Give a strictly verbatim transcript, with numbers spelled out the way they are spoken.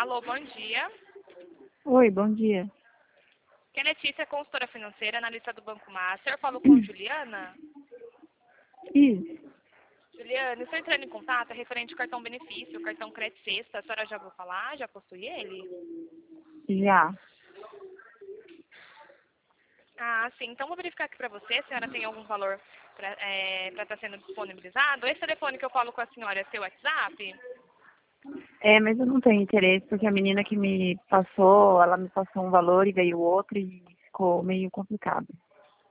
Alô, bom dia. Oi, bom dia. Aqui é Letícia, consultora financeira, analista do Banco Master. Eu falo com Juliana. Isso, Juliana, estou entrando em contato é referente ao cartão benefício, o cartão crédito sexta. A senhora já ouviu falar? Já possui ele? já. Ah, sim. Então, vou verificar aqui para você. A senhora tem algum valor para estar sendo disponibilizado? Esse telefone que eu falo com a senhora é seu WhatsApp? É, mas eu não tenho interesse porque a menina que me passou, ela me passou um valor e veio outro e ficou meio complicado.